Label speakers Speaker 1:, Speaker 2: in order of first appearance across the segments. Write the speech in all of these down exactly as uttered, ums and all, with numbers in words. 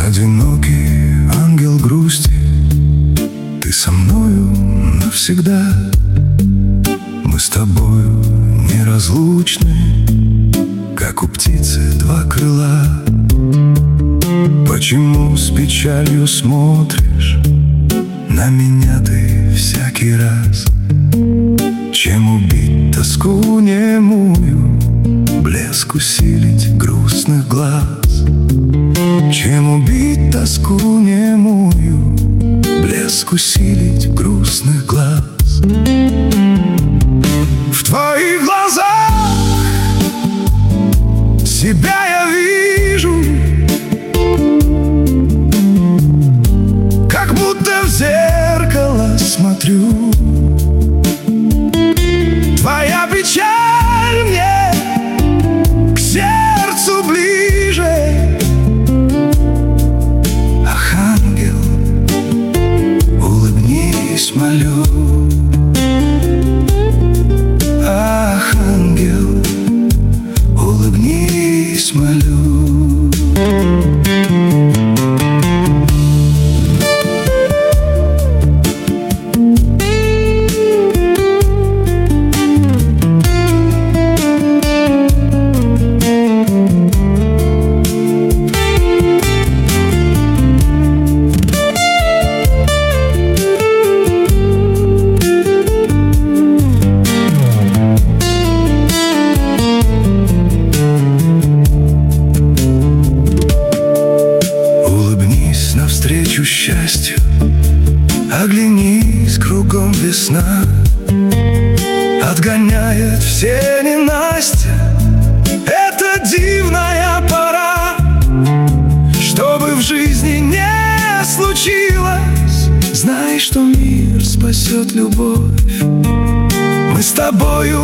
Speaker 1: Одинокий ангел грусти, ты со мною навсегда. Мы с тобою неразлучны, как у птицы два крыла. Почему с печалью смотришь на меня ты всякий раз? Чем убить тоску немую, блеск усилить грустных глаз? Чем убить тоску немую, блеск усилить грустных глаз? В твоих глазах себя я вижу, как будто в зеркало смотрю. Твоя печаль мне к сердцу ближе. Ах, ангел, улыбнись, молю. Ах, ангел, улыбнись, молю. Навстречу счастью, оглянись, кругом весна отгоняет все ненастья. Это дивная пора. Чтобы в жизни не случилось, знай, что мир спасет любовь. Мы с тобою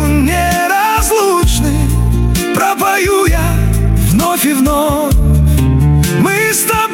Speaker 1: неразлучны, пропою я вновь и вновь. Мы с тобой